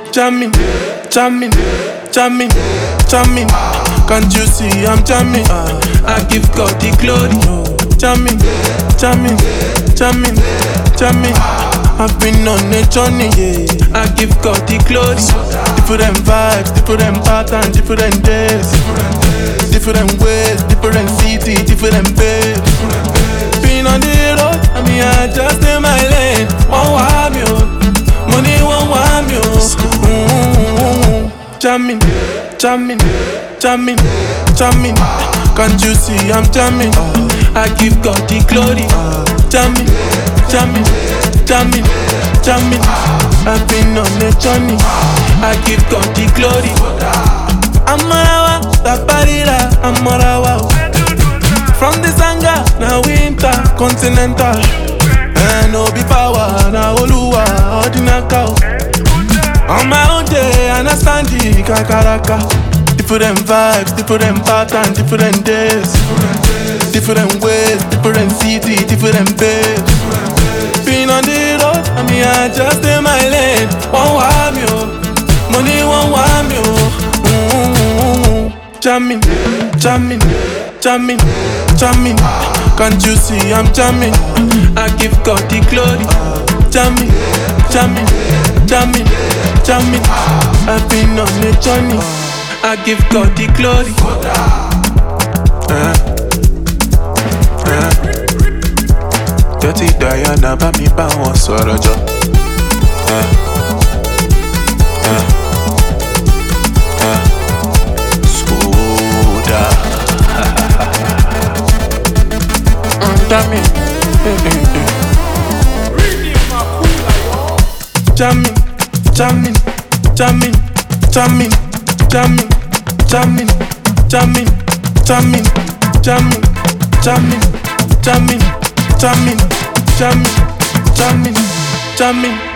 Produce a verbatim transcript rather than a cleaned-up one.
jamming, jamming, jamming, jamming. Can't you see I'm jamming? I give God the glory. Jamming, jamming, jamming, jamming. I've been on a journey, yeah. I give God the glory. Different vibes, different patterns, different days, different ways, different city, different babe. Been on the road, I mean I just in my lane. One want me, money one want me. Mm-hmm. Jamming, jamming, jamming, jamming. Can't you see I'm jamming? I give God the glory. Jamming, jamming, jamming, jamming. I've been on a journey. I give God the glory. I'm Marawa, Taparira, I'm Marawa. From the Sanga, now winter, continental. And no be power, now Oluwa, Odinaka. On my own day, I understand the Kakaraka. Different vibes, different patterns, different days, different ways, different city, different babe. Been on the road, I mean I just in my lane. One want me, money one want me. Mm-hmm. Jamming, jamming, jamming, jamming. Can't you see I'm jamming? I give God the glory. Jamming, jamming, jamming, jamming. I've been on a journey. I give God the glory. Uh, uh. Dirty Diana bá mi bá wọn sọ̀rọ̀ jọ. Uh, uh, uh. Skoda. Jamming, jamming, jamming, jamming, jamming. Jamming, jamming, jamming, jamming, jamming, jamming, jamming, jamming, jamming, jamming, jamming.